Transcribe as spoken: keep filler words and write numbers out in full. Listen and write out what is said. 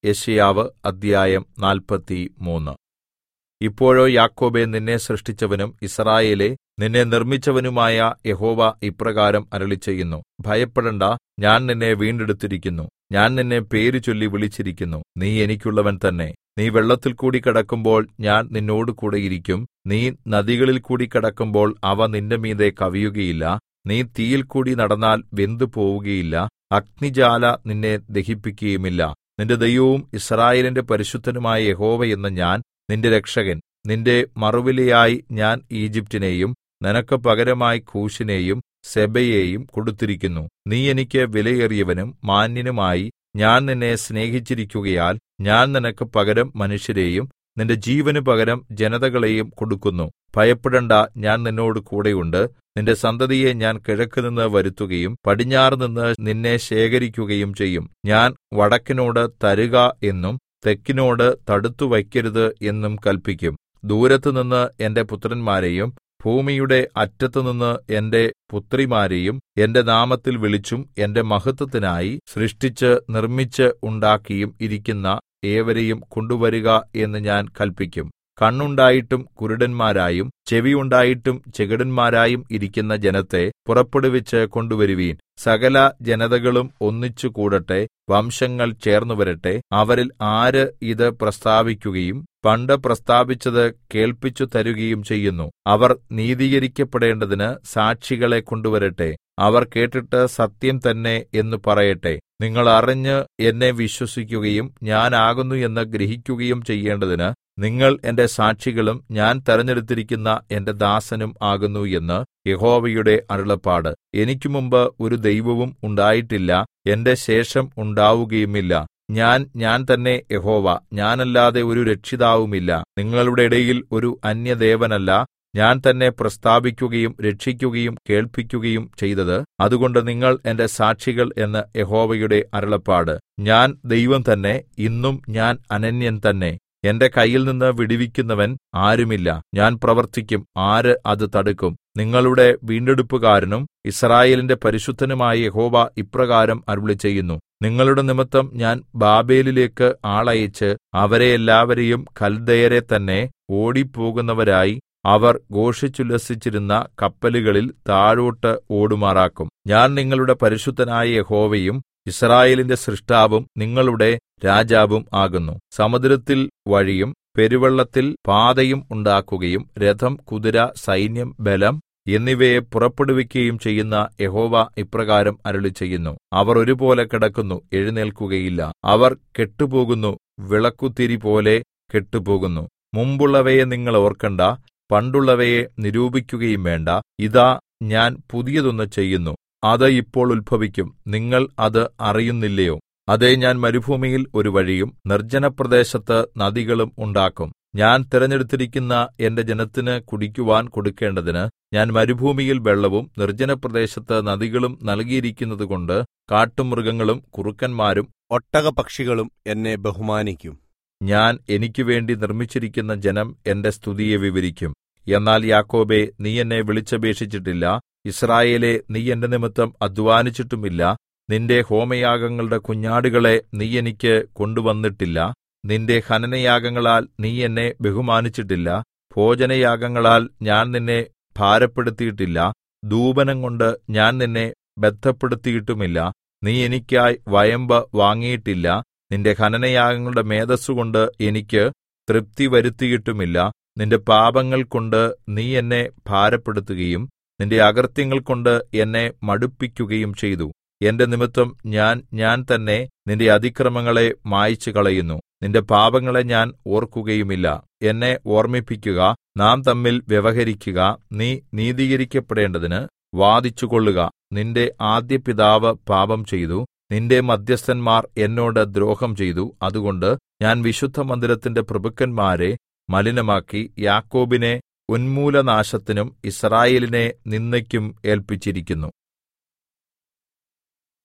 യെശയ്യാവ് അദ്ധ്യായം നാല്പത്തിമൂന്ന്. ഇപ്പോഴോ യാക്കോബേ, നിന്നെ സൃഷ്ടിച്ചവനും യിസ്രായേലേ, നിന്നെ നിർമ്മിച്ചവനുമായ യഹോവ ഇപ്രകാരം അരുളിച്ചെയ്യുന്നു: ഭയപ്പെടേണ്ടാ, ഞാൻ നിന്നെ വീണ്ടെടുത്തിരിക്കുന്നു. ഞാൻ നിന്നെ പേരുചൊല്ലി വിളിച്ചിരിക്കുന്നു. നീ എനിക്കുള്ളവൻ തന്നെ. നീ വെള്ളത്തിൽകൂടി കടക്കുമ്പോൾ ഞാൻ നിന്നോടുകൂടെ ഇരിക്കും. നീ നദികളിൽകൂടി കടക്കുമ്പോൾ അവ നിന്റെമീതെ കവിയുകയില്ല. നീ തീയിൽകൂടി നടന്നാൽ വെന്തുപോവുകയില്ല. അഗ്നിജ്വാല നിന്നെ ദഹിപ്പിക്കുകയുമില്ല. നിന്റെ ദൈവവും യിസ്രായേലിന്റെ പരിശുദ്ധനുമായ യഹോവ എന്ന ഞാൻ, നിന്റെ രക്ഷകൻ, നിന്റെ മറുവിലയായി ഞാൻ ഈജിപ്റ്റിനെയും നിനക്ക് പകരമായി കൂശിനെയും സെബയെയും കൊടുത്തിരിക്കുന്നു. നീ എനിക്ക് വിലയേറിയവനും മാന്യനുമായി ഞാൻ നിന്നെ സ്നേഹിച്ചിരിക്കുകയാൽ ഞാൻ നിനക്ക് പകരം മനുഷ്യരെയും നിന്റെ ജീവന് പകരം ജനതകളെയും കൊടുക്കുന്നു. ഭയപ്പെടേണ്ടാ, ഞാൻ നിന്നോട് കൂടെയുണ്ട്. നിന്റെ സന്തതിയെ ഞാൻ കിഴക്കുനിന്ന് വരുത്തുകയും പടിഞ്ഞാറുനിന്ന് നിന്നെ ശേഖരിക്കുകയും ചെയ്യും. ഞാൻ വടക്കിനോട് തരുക എന്നും തെക്കിനോട് തടുത്തുവയ്ക്കരുത് എന്നും കല്പിക്കും. ദൂരത്തുനിന്ന് എന്റെ പുത്രന്മാരെയും ഭൂമിയുടെ അറ്റത്തുനിന്ന് എന്റെ പുത്രിമാരെയും എന്റെ നാമത്തിൽ വിളിച്ചും എന്റെ മഹത്വത്തിനായി സൃഷ്ടിച്ച് നിർമ്മിച്ച് ഉണ്ടാക്കിയും ഇരിക്കുന്ന ഏവരെയും കൊണ്ടുവരുക എന്ന് ഞാൻ കല്പിക്കും. കണ്ണുണ്ടായിട്ടും കുരുടന്മാരായും ചെവിയുണ്ടായിട്ടും ചെകിടന്മാരായും ഇരിക്കുന്ന ജനത്തെ പുറപ്പെടുവിച്ച് കൊണ്ടുവരുവീൻ. സകല ജനതകളും ഒന്നിച്ചു കൂടട്ടെ, വംശങ്ങൾ ചേർന്നുവരട്ടെ. അവരിൽ ആര് ഇത് പ്രസ്താവിക്കുകയും പണ്ട് പ്രസ്താവിച്ചത് കേൾപ്പിച്ചു തരുകയും ചെയ്യുന്നു? അവർ നീതീകരിക്കപ്പെടേണ്ടതിന് സാക്ഷികളെ കൊണ്ടുവരട്ടെ. അവർ കേട്ടിട്ട് സത്യം തന്നെ എന്ന് പറയട്ടെ. നിങ്ങൾ അറിഞ്ഞ് എന്നെ വിശ്വസിക്കുകയും ഞാൻ ആകുന്നു എന്ന് ഗ്രഹിക്കുകയും ചെയ്യേണ്ടതിന് നിങ്ങൾ എന്റെ സാക്ഷികളും ഞാൻ തെരഞ്ഞെടുത്തിരിക്കുന്ന എന്റെ ദാസനും ആകുന്നു എന്ന് യഹോവയുടെ അരുളപ്പാട്. എനിക്ക് മുമ്പ് ഒരു ദൈവവും ഉണ്ടായിട്ടില്ല, എന്റെ ശേഷം ഉണ്ടാവുകയുമില്ല. ഞാൻ ഞാൻ തന്നെ യഹോവ, ഞാനല്ലാതെ ഒരു രക്ഷിതാവുമില്ല. നിങ്ങളുടെ ഇടയിൽ ഒരു അന്യദേവനല്ല. ഞാൻ തന്നെ പ്രസ്താവിക്കുകയും രക്ഷിക്കുകയും കേൾപ്പിക്കുകയും ചെയ്തത്. അതുകൊണ്ട് നിങ്ങൾ എന്റെ സാക്ഷികൾ എന്ന് യഹോവയുടെ അരുളപ്പാട്. ഞാൻ ദൈവം തന്നെ, ഇന്നും ഞാൻ അനന്യൻ തന്നെ. എന്റെ കയ്യിൽ നിന്ന് വിടുവിക്കുന്നവൻ ആരുമില്ല. ഞാൻ പ്രവർത്തിക്കും, ആര് അത് തടുക്കും? നിങ്ങളുടെ വീണ്ടെടുപ്പുകാരനും യിസ്രായേലിന്റെ പരിശുദ്ധനുമായ യഹോവ ഇപ്രകാരം അരുളിച്ചെയ്യുന്നു: നിങ്ങളുടെ നിമിത്തം ഞാൻ ബാബേലിലേക്ക് ആളയച്ച് അവരെ എല്ലാവരെയും കൽദയരെ തന്നെ ഓടിപ്പോകുന്നവരായി അവർ ഘോഷിച്ചുല്ലസിച്ചിരുന്ന കപ്പലുകളിൽ താഴോട്ട് ഓടുമാറാക്കും. ഞാൻ നിങ്ങളുടെ പരിശുദ്ധനായ യഹോവയും യിസ്രായേലിന്റെ സൃഷ്ടാവും നിങ്ങളുടെ രാജാവും ആകുന്നു. സമുദ്രത്തിൽ വഴിയും പെരുവെള്ളത്തിൽ പാതയും ഉണ്ടാക്കുകയും രഥം, കുതിര, സൈന്യം, ബലം എന്നിവയെ പുറപ്പെടുവിക്കുകയും ചെയ്യുന്ന യഹോവ ഇപ്രകാരം അരുളിച്ചെയ്യുന്നു: അവർ ഒരുപോലെ കിടക്കുന്നു, എഴുന്നേൽക്കുകയില്ല. അവർ കെട്ടുപോകുന്നു, വിളക്കുതിരി പോലെ കെട്ടുപോകുന്നു. മുമ്പുള്ളവയെ നിങ്ങൾ ഓർക്കണ്ട, പണ്ടുള്ളവയെ നിരൂപിക്കുകയും വേണ്ട. ഇതാ, ഞാൻ പുതിയതൊന്ന് ചെയ്യുന്നു, അത് ഇപ്പോൾ ഉത്ഭവിക്കും. നിങ്ങൾ അത് അറിയുന്നില്ലയോ? അതേ, ഞാൻ മരുഭൂമിയിൽ ഒരു വഴിയും നിർജ്ജനപ്രദേശത്ത് നദികളും ഉണ്ടാക്കും. ഞാൻ തിരഞ്ഞെടുത്തിരിക്കുന്ന എന്റെ ജനത്തിന് കുടിക്കുവാൻ കൊടുക്കേണ്ടതിന് ഞാൻ മരുഭൂമിയിൽ വെള്ളവും നിർജ്ജനപ്രദേശത്ത് നദികളും നൽകിയിരിക്കുന്നതുകൊണ്ട് കാട്ടുമൃഗങ്ങളും കുറുക്കന്മാരും ഒട്ടകപക്ഷികളും എന്നെ ബഹുമാനിക്കും. ഞാൻ എനിക്കുവേണ്ടി നിർമ്മിച്ചിരിക്കുന്ന ജനം എന്റെ സ്തുതിയെ വിവരിക്കും. എന്നാൽ യാക്കോബേ, നീ എന്നെ വിളിച്ചപേക്ഷിച്ചിട്ടില്ല. യിസ്രായേലേ, നീ എന്റെ നിമിത്തം അധ്വാനിച്ചിട്ടുമില്ല. നിന്റെ ഹോമയാഗങ്ങളുടെ കുഞ്ഞാടുകളെ നീ എനിക്ക് കൊണ്ടുവന്നിട്ടില്ല. നിന്റെ ഹനനയാഗങ്ങളാൽ നീ എന്നെ ബഹുമാനിച്ചിട്ടില്ല. ഭോജനയാഗങ്ങളാൽ ഞാൻ നിന്നെ ഭാരപ്പെടുത്തിയിട്ടില്ല. ധൂപനംകൊണ്ട് ഞാൻ നിന്നെ ബദ്ധപ്പെടുത്തിയിട്ടുമില്ല. നീ എനിക്കായി വയമ്പ് വാങ്ങിയിട്ടില്ല. നിന്റെ ഹനനയാഗങ്ങളുടെ മേദസ്സുകൊണ്ട് എനിക്ക് തൃപ്തി വരുത്തിയിട്ടുമില്ല. നിന്റെ പാപങ്ങൾ കൊണ്ട് നീ എന്നെ ഭാരപ്പെടുത്തുകയും നിന്റെ അകൃത്യങ്ങൾ കൊണ്ട് എന്നെ മടുപ്പിക്കുകയും ചെയ്തു. എന്റെ നിമിത്തം ഞാൻ ഞാൻ തന്നെ നിന്റെ അതിക്രമങ്ങളെ മായിച്ചു കളയുന്നു. നിന്റെ പാപങ്ങളെ ഞാൻ ഓർക്കുകയുമില്ല. എന്നെ ഓർമ്മിപ്പിക്കുക, നാം തമ്മിൽ വ്യവഹരിക്കുക. നീ നീതീകരിക്കപ്പെടേണ്ടതിന് വാദിച്ചുകൊള്ളുക. നിന്റെ ആദ്യപിതാവ് പാപം ചെയ്തു, നിന്റെ മദ്ധ്യസ്ഥന്മാർ എന്നോട് ദ്രോഹം ചെയ്തു. അതുകൊണ്ട് ഞാൻ വിശുദ്ധമന്ദിരത്തിന്റെ പ്രഭുക്കന്മാരെ മലിനമാക്കി യാക്കോബിനെ ഉന്മൂലനാശത്തിനും യിസ്രായേലിനെ നിന്ദയ്ക്കും ഏല്പിച്ചിരിക്കുന്നു.